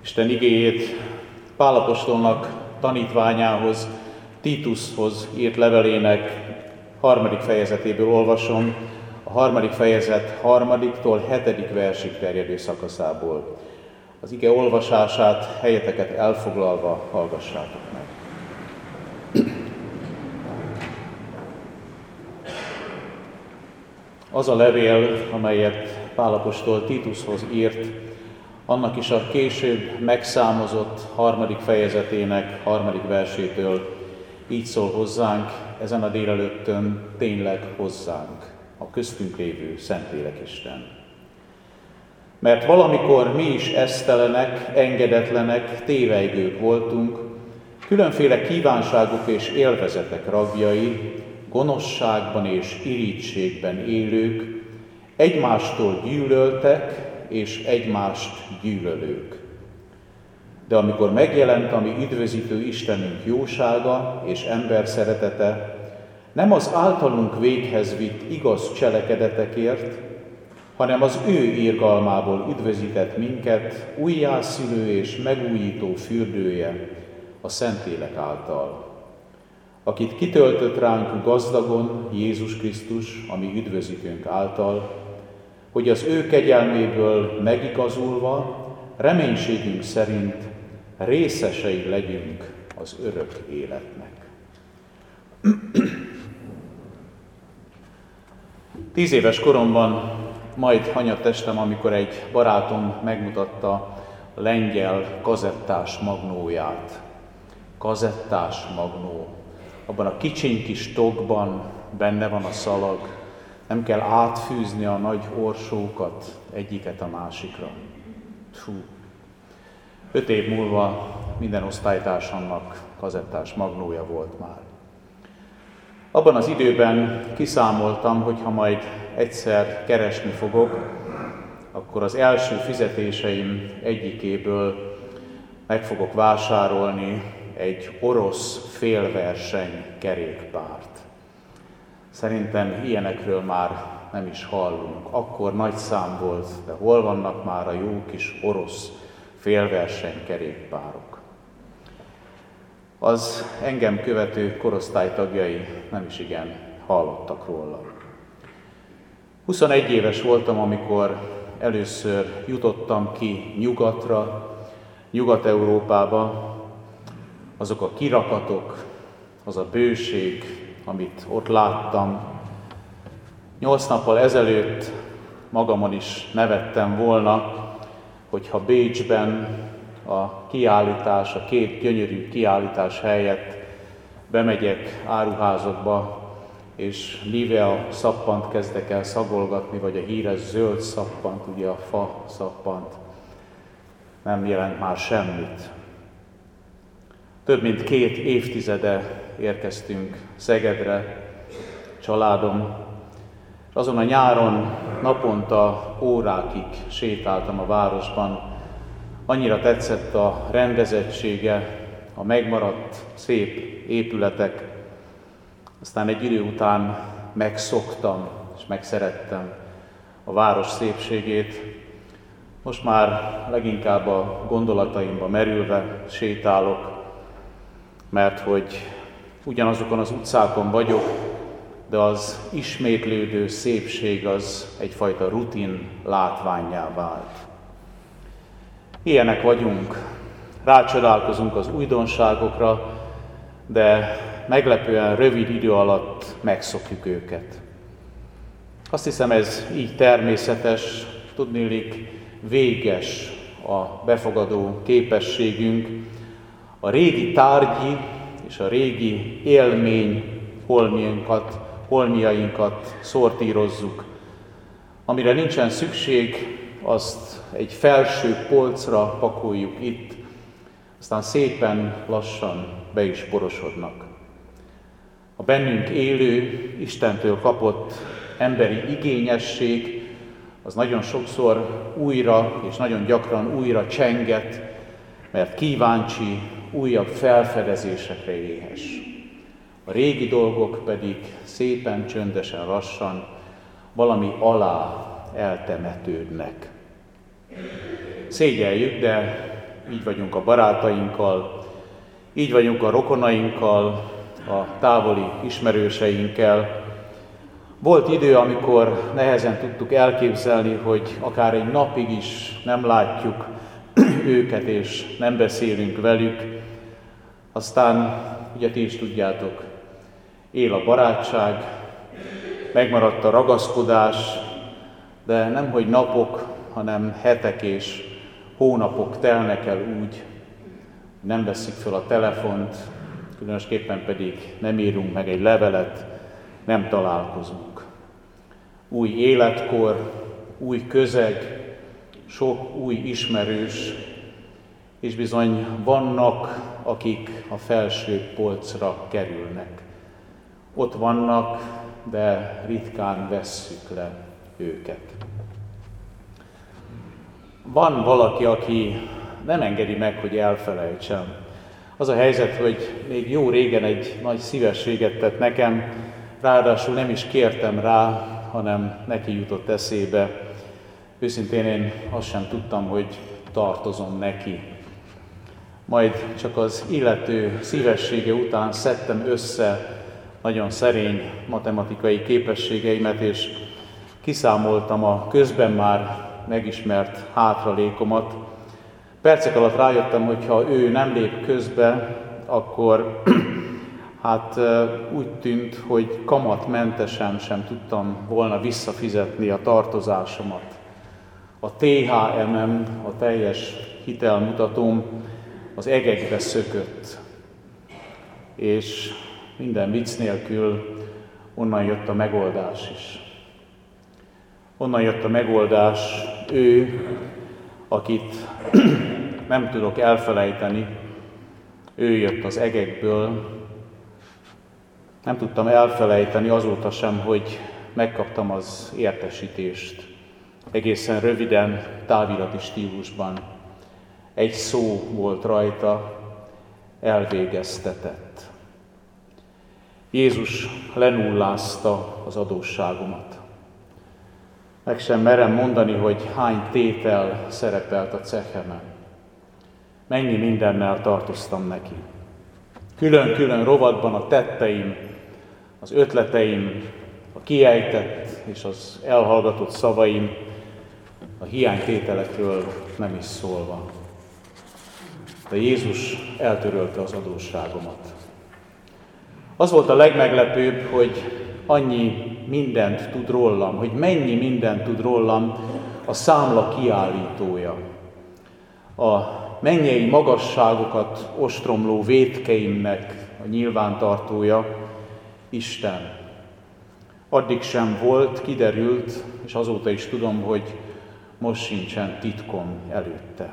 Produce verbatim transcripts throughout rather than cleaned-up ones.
Isten igéjét Pál apostolnak tanítványához, Títuszhoz írt levelének harmadik fejezetéből olvasom, a harmadik fejezet harmadiktól hetedik versig terjedő szakaszából. Az ige olvasását helyeteket elfoglalva hallgassátok meg. Az a levél, amelyet Pál apostol Títuszhoz írt, annak is a később megszámozott harmadik fejezetének harmadik versétől így szól hozzánk, ezen a délelőttön tényleg hozzánk, a köztünk lévő Szentlélekisten. Mert valamikor mi is esztelenek, engedetlenek, tévejgők voltunk, különféle kívánságok és élvezetek ragjai, gonoszságban és irítségben élők, egymástól gyűlöltek és egymást gyűlölők. De amikor megjelent a mi üdvözítő Istenünk jósága és ember szeretete, nem az általunk véghez vitt igaz cselekedetekért, hanem az ő irgalmából üdvözített minket újjászülő és megújító fürdője a Szentlélek által, akit kitöltött ránk gazdagon Jézus Krisztus, a mi üdvözítőnk által, hogy az ő kegyelméből megigazulva, reménységünk szerint részesei legyünk az örök életnek. Tíz éves koromban majd hanyattestem, amikor egy barátom megmutatta a lengyel kazettás magnóját. Kazettás magnó. Abban a kicsiny kis tokban benne van a szalag, nem kell átfűzni a nagy orsókat egyiket a másikra. Fú. Öt év múlva minden osztálytársamnak kazettás magnója volt már. Abban az időben kiszámoltam, hogy ha majd egyszer keresni fogok, akkor az első fizetéseim egyikéből meg fogok vásárolni egy orosz félverseny kerékpárt. Szerintem ilyenekről már nem is hallunk. Akkor nagy szám volt, de hol vannak már a jó kis orosz félverseny kerékpárok? Az engem követő korosztály tagjai nem is igen hallottak róla. huszonegy éves voltam, amikor először jutottam ki nyugatra, Nyugat-Európába. Azok a kirakatok, az a bőség, amit ott láttam. Nyolc nappal ezelőtt magamon is nevettem volna, hogyha Bécsben a kiállítás, a két gyönyörű kiállítás helyett bemegyek áruházakba, és Nivea szappant kezdek el szagolgatni, vagy a híres zöld szappant, ugye a fa szappant. Nem jelent már semmit. Több mint két évtizede érkeztünk Szegedre, családom, és azon a nyáron naponta órákig sétáltam a városban. Annyira tetszett a rendezettsége, a megmaradt szép épületek. Aztán egy idő után megszoktam és megszerettem a város szépségét. Most már leginkább a gondolataimba merülve sétálok, mert hogy ugyanazokon az utcákon vagyok, de az ismétlődő szépség az egyfajta rutin látvánnyá vált. Ilyenek vagyunk, rácsodálkozunk az újdonságokra, de meglepően rövid idő alatt megszokjuk őket. Azt hiszem, ez így természetes, tudniillik véges a befogadó képességünk, a régi tárgyi és a régi élmény holmiainkat, holmiainkat szortírozzuk. Amire nincsen szükség, azt egy felső polcra pakoljuk itt, aztán szépen lassan be is porosodnak. A bennünk élő, Istentől kapott emberi igényesség, az nagyon sokszor újra és nagyon gyakran újra csenget, mert kíváncsi, újabb felfedezésekre éhes. A régi dolgok pedig szépen, csöndesen, lassan valami alá eltemetődnek. Szégyeljük, de így vagyunk a barátainkkal, így vagyunk a rokonainkkal, a távoli ismerőseinkkel. Volt idő, amikor nehezen tudtuk elképzelni, hogy akár egy napig is nem látjuk őket és nem beszélünk velük. Aztán, ugye ti is tudjátok, él a barátság, megmaradt a ragaszkodás, de nemhogy napok, hanem hetek és hónapok telnek el úgy, nem veszik fel a telefont, különösképpen pedig nem írunk meg egy levelet, nem találkozunk. Új életkor, új közeg, sok új ismerős, és bizony vannak, akik a felső polcra kerülnek. Ott vannak, de ritkán vesszük le őket. Van valaki, aki nem engedi meg, hogy elfelejtsem. Az a helyzet, hogy még jó régen egy nagy szívességet tett nekem, ráadásul nem is kértem rá, hanem neki jutott eszébe. Őszintén én azt sem tudtam, hogy tartozom neki. Majd csak az illető szívessége után szedtem össze nagyon szerény matematikai képességeimet, és kiszámoltam a közben már megismert hátralékomat. Percek alatt rájöttem, hogy ha ő nem lép közbe, akkor hát úgy tűnt, hogy kamatmentesen sem tudtam volna visszafizetni a tartozásomat. A té há em-em, a teljes hitelmutatóm az egekbe szökött. És minden vicc nélkül onnan jött a megoldás is. Onnan jött a megoldás, ő, akit nem tudok elfelejteni, ő jött az egekből. Nem tudtam elfelejteni azóta sem, hogy megkaptam az értesítést. Egészen röviden, távirati stílusban. Egy szó volt rajta, elvégeztetett. Jézus lenullázta az adósságomat. Meg sem merem mondani, hogy hány tétel szerepelt a cehemen. Mennyi mindennel tartoztam neki. Külön-külön rovatban a tetteim, az ötleteim, a kiejtett és az elhallgatott szavaim, a hiánytételekről nem is szólva. De Jézus eltörölte az adósságomat. Az volt a legmeglepőbb, hogy annyi mindent tud rólam, hogy mennyi mindent tud rólam a számla kiállítója. A mennyei magasságokat ostromló vétkeimnek a nyilvántartója, Isten. Addig sem volt, kiderült, és azóta is tudom, hogy most sincsen titkom előtte.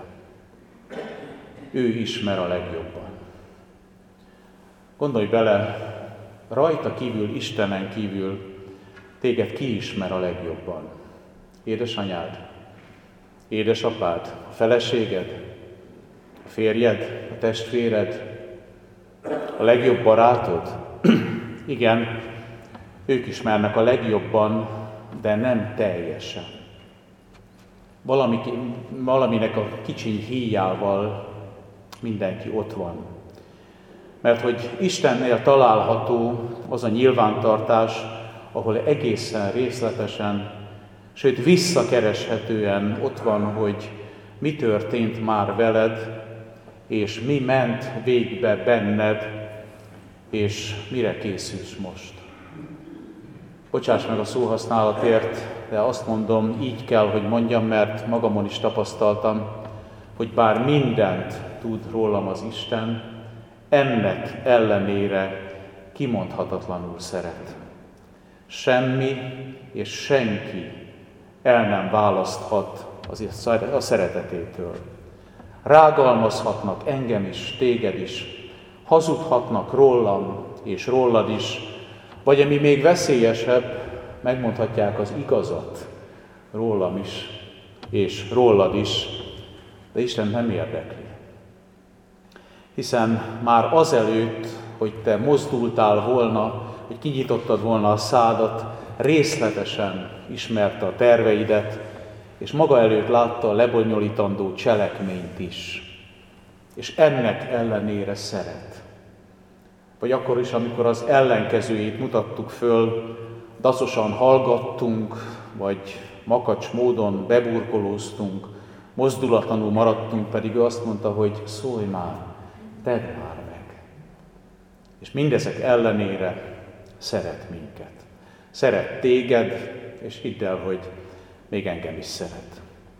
Ő ismer a legjobban. Gondolj bele, rajta kívül, Istenen kívül téged ki ismer a legjobban? Édesanyád, édesapád, a feleséged, a férjed, a testvéred, a legjobb barátod? Igen, ők ismernek a legjobban, de nem teljesen. Valami, valaminek a kicsiny híjával mindenki ott van. Mert hogy Istennél található az a nyilvántartás, ahol egészen részletesen, sőt visszakereshetően ott van, hogy mi történt már veled, és mi ment végbe benned, és mire készülsz most. Bocsáss meg a szóhasználatért, de azt mondom, így kell, hogy mondjam, mert magamon is tapasztaltam, hogy bár mindent tud rólam az Isten, ennek ellenére kimondhatatlanul szeret. Semmi és senki el nem választhat a szeretetétől. Rágalmazhatnak engem is, téged is, hazudhatnak rólam és rólad is, vagy ami még veszélyesebb, megmondhatják az igazat rólam is és rólad is, de Isten nem érdekli. Hiszen már azelőtt, hogy te mozdultál volna, hogy kinyitottad volna a szádat, részletesen ismerte a terveidet, és maga előtt látta a lebonyolítandó cselekményt is. és ennek ellenére szeret. Vagy akkor is, amikor az ellenkezőjét mutattuk föl, dacosan hallgattunk, vagy makacs módon beburkolóztunk, mozdulatlanul maradtunk, pedig ő azt mondta, hogy szólj már, tedd már meg. És mindezek ellenére szeret minket. Szeret téged, és hidd el, hogy még engem is szeret.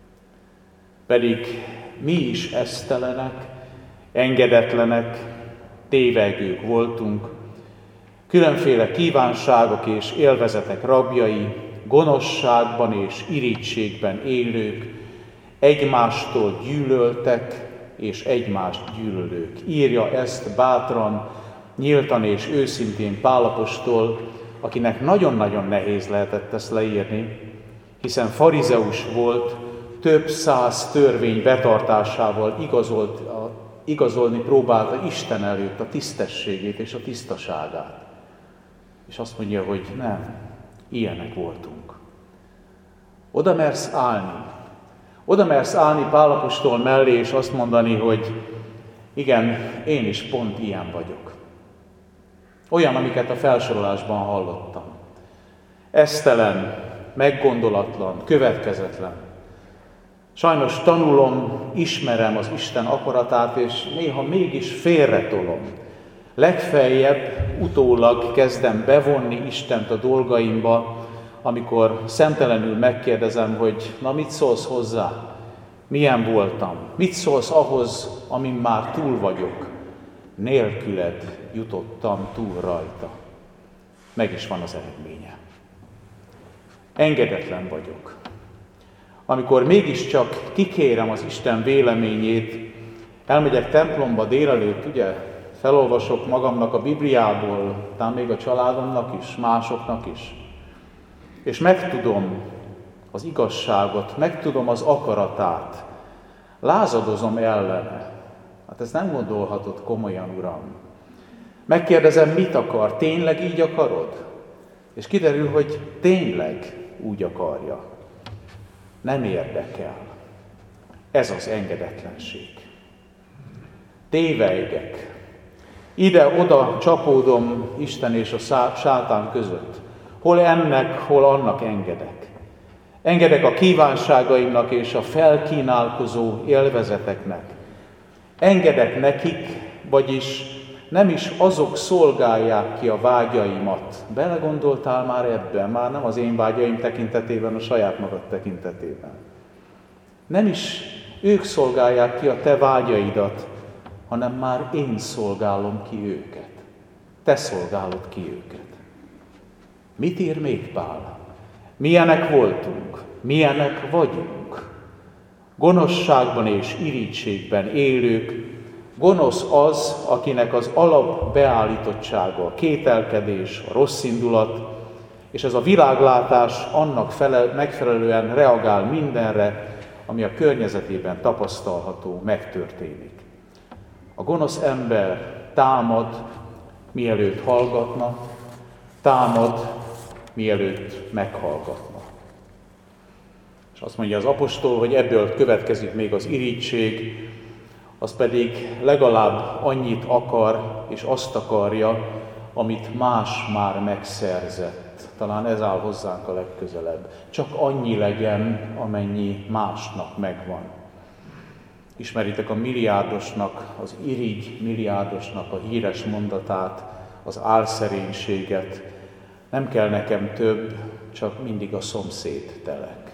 Pedig mi is esztelenek, engedetlenek, tévegők voltunk, különféle kívánságok és élvezetek rabjai, gonoszságban és irítségben élők, egymástól gyűlöltek és egymást gyűlölők. Írja ezt bátran, nyíltan és őszintén Pál apostol, akinek nagyon-nagyon nehéz lehetett ezt leírni, hiszen farizeus volt, több száz törvény betartásával igazolt, a, igazolni próbálta Isten előtt a tisztességét és a tisztaságát. És azt mondja, hogy nem, ilyenek voltunk. Oda mersz állni, oda mersz állni Pál apostol mellé, és azt mondani, hogy igen, én is pont ilyen vagyok. Olyan, amiket a felsorolásban hallottam. Esztelen, meggondolatlan, következetlen. Sajnos tanulom, ismerem az Isten akaratát, és néha mégis félretolom. Legfeljebb utólag kezdem bevonni Istent a dolgaimba, amikor szemtelenül megkérdezem, hogy na mit szólsz hozzá? Milyen voltam? Mit szólsz ahhoz, amin már túl vagyok? Nélküled jutottam túl rajta. Meg is van az eredménye. Engedetlen vagyok. Amikor mégiscsak kikérem az Isten véleményét, elmegyek templomba délelőtt, ugye, felolvasok magamnak a Bibliából, talán még a családomnak is, másoknak is, és megtudom az igazságot, megtudom az akaratát, lázadozom ellene. Hát ezt nem gondolhatod komolyan, Uram. Megkérdezem, mit akar? Tényleg így akarod? És kiderül, hogy tényleg úgy akarja. Nem érdekel. Ez az engedetlenség. Tévejgek. Ide-oda csapódom Isten és a sátán között. Hol ennek, hol annak engedek. Engedek a kívánságaimnak és a felkínálkozó élvezeteknek. Engedek nekik, vagyis nem is azok szolgálják ki a vágyaimat. Belegondoltál már ebben? Már nem az én vágyaim tekintetében, a saját magad tekintetében. Nem is ők szolgálják ki a te vágyaidat, hanem már én szolgálom ki őket. Te szolgálod ki őket. Mit ír még Pál? Milyenek voltunk, milyenek vagyunk. Gonoszságban és irítségben élők, gonosz az, akinek az alap beállítottsága, a kételkedés, a rossz indulat, és ez a világlátás annak felel, megfelelően reagál mindenre, ami a környezetében tapasztalható, megtörténik. A gonosz ember támad, mielőtt hallgatna, támad, mielőtt meghallgatna. És azt mondja az apostol, hogy ebből következik még az irítség, az pedig legalább annyit akar, és azt akarja, amit más már megszerzett. Talán ez áll hozzánk a legközelebb. Csak annyi legyen, amennyi másnak megvan. Ismeritek a milliárdosnak, az irigy milliárdosnak a híres mondatát, az álszerénységet. Nem kell nekem több, csak mindig a szomszéd telek.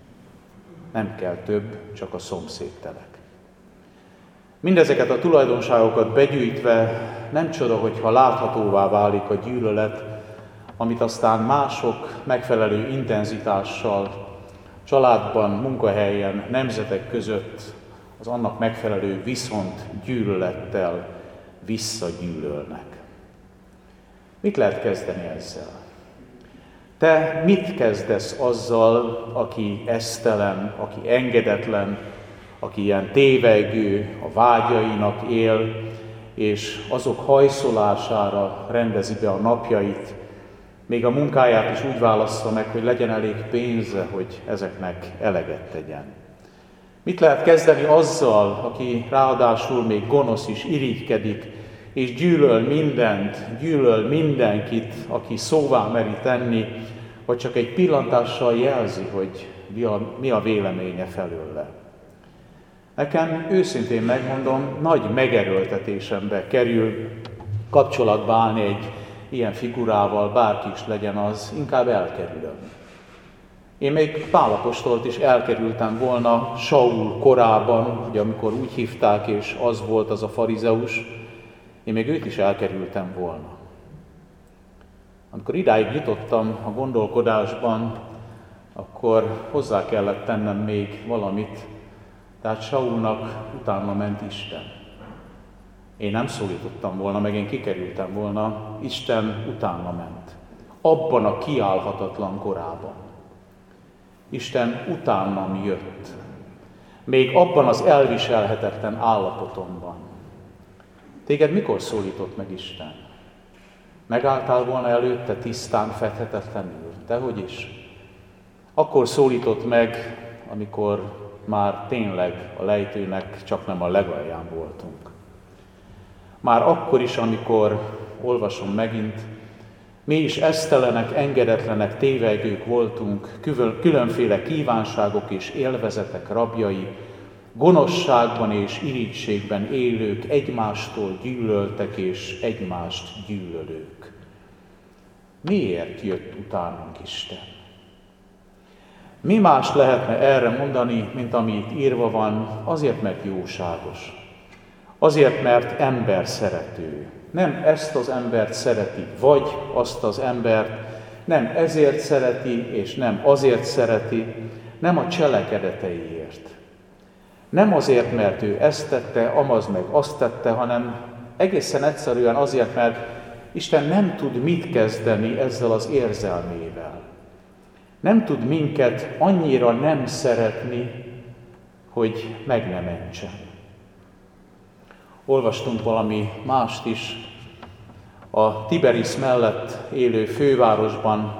Nem kell több, csak a szomszéd telek. Mindezeket a tulajdonságokat begyűjtve nem csoda, hogyha láthatóvá válik a gyűlölet, amit aztán mások megfelelő intenzitással, családban, munkahelyen, nemzetek között az annak megfelelő viszont gyűlölettel visszagyűlölnek. Mit lehet kezdeni ezzel? Te mit kezdesz azzal, aki esztelen, aki engedetlen, aki ilyen tévegő, a vágyainak él, és azok hajszolására rendezi be a napjait, még a munkáját is úgy válassza meg, hogy legyen elég pénze, hogy ezeknek eleget tegyen. Mit lehet kezdeni azzal, aki ráadásul még gonosz is, irigykedik, és gyűlöl mindent, gyűlöl mindenkit, aki szóvá meri tenni, vagy csak egy pillantással jelzi, hogy mi a, mi a véleménye felőle. Nekem őszintén megmondom, nagy megerőltetésembe kerül kapcsolatba állni egy ilyen figurával, bárki is legyen az, inkább elkerülöm. Én még Pál apostolt is elkerültem volna Saul korában, ugye amikor úgy hívták, és az volt az a farizeus, én még őt is elkerültem volna. Amikor idáig jutottam a gondolkodásban, akkor hozzá kellett tennem még valamit, tehát Saulnak utána ment Isten. Én nem szólítottam volna, meg én kikerültem volna, Isten utána ment. Abban a kiállhatatlan korában. Isten utánam jött. Még abban az elviselhetetlen állapotomban. Téged mikor szólított meg Isten? Megálltál volna előtte tisztán, fedhetetlenül? Dehogy is. Akkor szólított meg, amikor már tényleg a lejtőnek csak nem a legalján voltunk. Már akkor is, amikor, olvasom megint, mi is esztelenek, engedetlenek, tévegők voltunk, különféle kívánságok és élvezetek rabjai, gonoszságban és irigységben élők, egymástól gyűlöltek és egymást gyűlölők. Miért jött utánunk Isten? Mi mást lehetne erre mondani, mint ami itt írva van, azért, mert jóságos. Azért, mert ember szerető. Nem ezt az embert szereti, vagy azt az embert, nem ezért szereti, és nem azért szereti, nem a cselekedeteiért. Nem azért, mert ő ezt tette, amaz meg azt tette, hanem egészen egyszerűen azért, mert Isten nem tud mit kezdeni ezzel az érzelmével. Nem tud minket annyira nem szeretni, hogy meg ne mentsen. Olvastunk valami mást is. A Tiberisz mellett élő fővárosban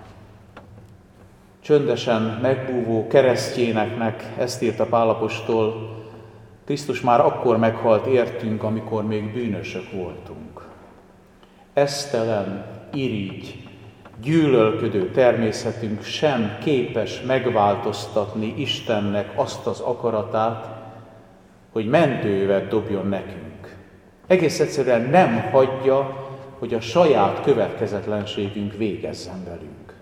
csöndesen megbúvó keresztjéneknek ezt írta Pál apostol, Krisztus már akkor meghalt értünk, amikor még bűnösök voltunk. Esztelen, irigy, gyűlölködő természetünk sem képes megváltoztatni Istennek azt az akaratát, hogy mentővet dobjon nekünk. Egész egyszerűen nem hagyja, hogy a saját következetlenségünk végezzen velünk.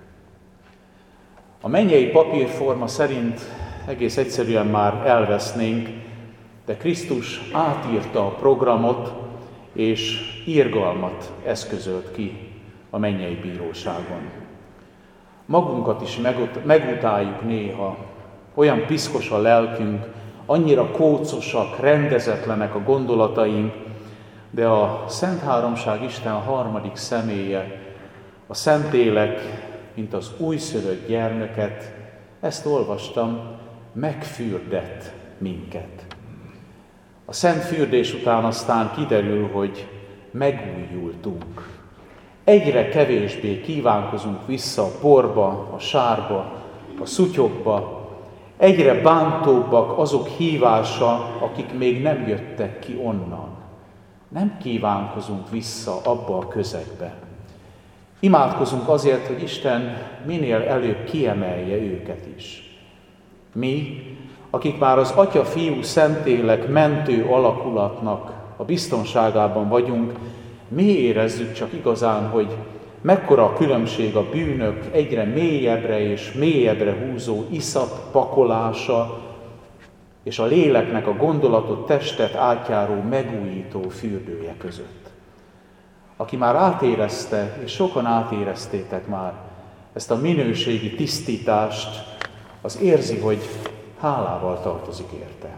A mennyei papírforma szerint egész egyszerűen már elvesznénk, de Krisztus átírta a programot, és irgalmat eszközölt ki a mennyei bíróságon. Magunkat is megutáljuk néha, olyan piszkos a lelkünk, annyira kócosak, rendezetlenek a gondolataink, de a Szent Háromság Isten harmadik személye, a Szentlélek, mint az újszülött gyermeket, ezt olvastam, megfürdett minket. A szent fürdés után aztán kiderül, hogy megújultunk. Egyre kevésbé kívánkozunk vissza a porba, a sárba, a szutyokba, egyre bántóbbak azok hívása, akik még nem jöttek ki onnan. Nem kívánkozunk vissza abba a közegbe. Imádkozunk azért, hogy Isten minél előbb kiemelje őket is. Mi, akik már az Atya, Fiú, Szentlélek mentő alakulatnak a biztonságában vagyunk, mi érezzük csak igazán, hogy mekkora a különbség a bűnök egyre mélyebbre és mélyebbre húzó iszap pakolása, és a léleknek a gondolatot, testet átjáró, megújító fürdője között. Aki már átérezte, és sokan átéreztétek már ezt a minőségi tisztítást, az érzi, hogy hálával tartozik érte.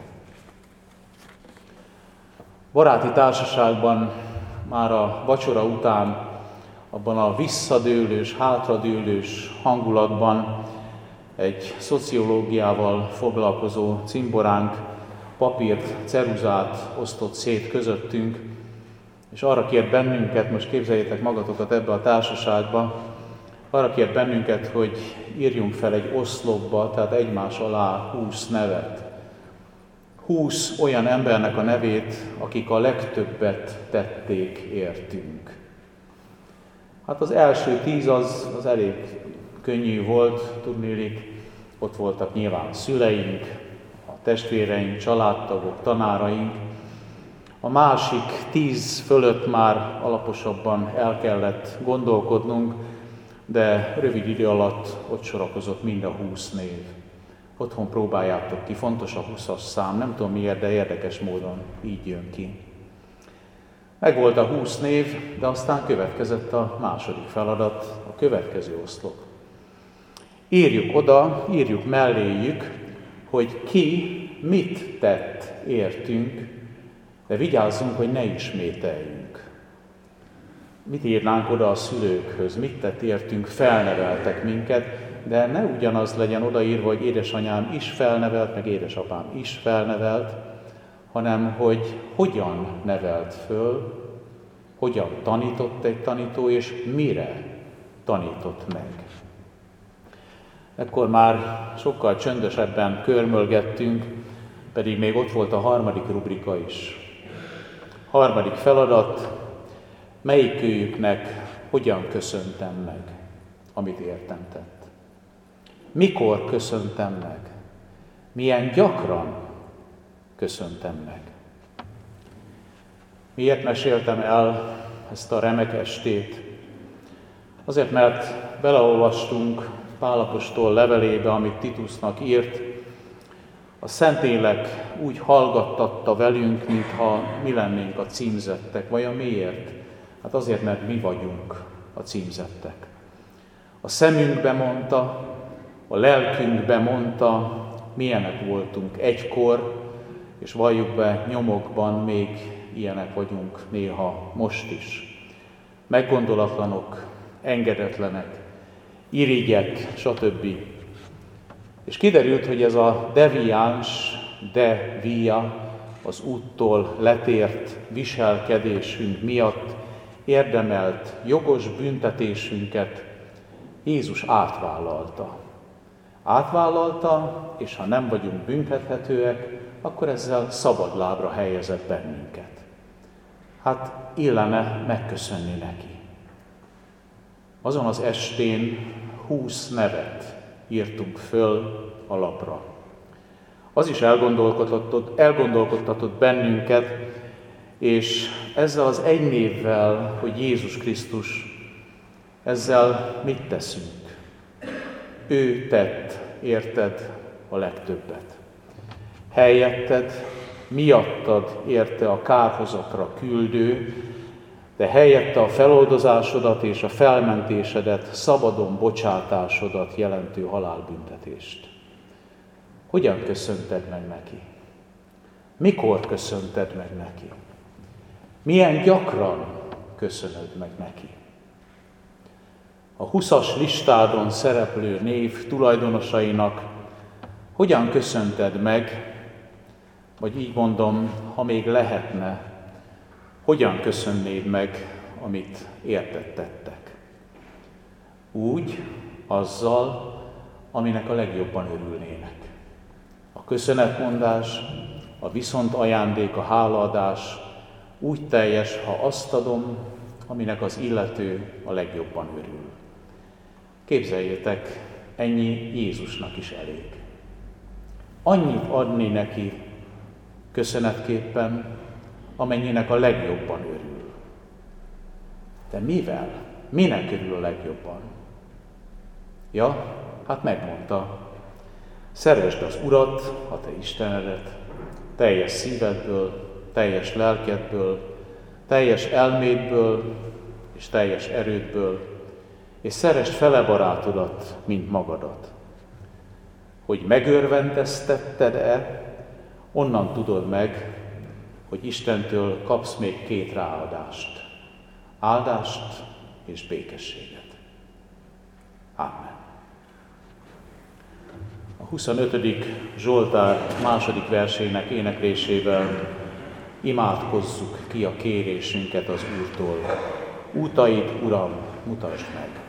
Baráti társaságban már a vacsora után, abban a visszadőlős, hátradőlős hangulatban egy szociológiával foglalkozó cimboránk papírt, ceruzát osztott szét közöttünk, és arra kért bennünket, most képzeljétek magatokat ebbe a társaságba, arra kért bennünket, hogy írjunk fel egy oszlopba, tehát egymás alá húsz nevet. húsz olyan embernek a nevét, akik a legtöbbet tették értünk. Hát az első tíz az, az elég könnyű volt, tudniillik, ott voltak nyilván szüleink, a testvéreink, családtagok, tanáraink. A másik tíz fölött már alaposabban el kellett gondolkodnunk, de rövid idő alatt ott sorakozott mind a húsz név. Otthon próbáljátok ki, fontos a húszas szám, nem tudom miért, de érdekes módon így jön ki. Megvolt a húsz név, de aztán következett a második feladat, a következő oszlop. Írjuk oda, írjuk melléjük, hogy ki mit tett értünk, de vigyázzunk, hogy ne ismételjünk. Mit írnánk oda a szülőkhöz, mit tett értünk, felneveltek minket, de ne ugyanaz legyen odaírva, hogy édesanyám is felnevelt, meg édesapám is felnevelt, hanem hogy hogyan nevelt föl, hogyan tanított egy tanító, és mire tanított meg. Ekkor már sokkal csöndesebben körmölgettünk, pedig még ott volt a harmadik rubrika is. Harmadik feladat, melyikőjüknek hogyan köszöntem meg, amit értem tett. Mikor köszöntem meg? Milyen gyakran köszöntem meg? Miért meséltem el ezt a remek estét? Azért, mert beleolvastunk Pál apostol levelébe, amit Titusnak írt. A Szentlélek úgy hallgattatta velünk, mintha mi lennénk a címzettek. Vajon miért? Hát azért, mert mi vagyunk a címzettek. A szemünkbe mondta, a lelkünkbe mondta, milyenek voltunk egykor, és valljuk be, nyomokban még ilyenek vagyunk néha most is. Meggondolatlanok, engedetlenek, irigyek, stb. És kiderült, hogy ez a deviáns, de via, az úttól letért viselkedésünk miatt érdemelt jogos büntetésünket Jézus átvállalta. Átvállalta, és ha nem vagyunk büntethetőek, akkor ezzel szabadlábra helyezett bennünket. Hát illene megköszönni neki. Azon az estén húsz nevet írtunk föl a lapra. Az is elgondolkodtatott, elgondolkodtatott bennünket, és ezzel az egy névvel, hogy Jézus Krisztus, ezzel mit teszünk? Ő tett, érted, a legtöbbet. Helyetted, miattad érte a kárhozatra küldő, de helyette a feloldozásodat és a felmentésedet, szabadon bocsátásodat jelentő halálbüntetést. Hogyan köszönted meg neki? Mikor köszönted meg neki? Milyen gyakran köszönöd meg neki? A huszas listádon szereplő név tulajdonosainak hogyan köszönted meg, vagy így mondom, ha még lehetne, hogyan köszönnéd meg, amit értettettek? Úgy, azzal, aminek a legjobban örülnének. A köszönetmondás, a viszont ajándék, a hálaadás úgy teljes, ha azt adom, aminek az illető a legjobban örül. Képzeljétek, ennyi Jézusnak is elég. Annyit adni neki köszönetképpen, amennyinek a legjobban örül. De mivel? Minek örül a legjobban? Ja, hát megmondta, szeresd az Urat, a te Istenedet, teljes szívedből, teljes lelkedből, teljes elmédből és teljes erődből, és szeresd fele barátodat, mint magadat. Hogy megörvendeztetted-e, onnan tudod meg, hogy Istentől kapsz még két ráadást. Áldást és békességet. Ámen. A huszonötödik Zsoltár második versének éneklésével imádkozzuk ki a kérésünket az Úrtól. Útaid, Uram, mutasd meg!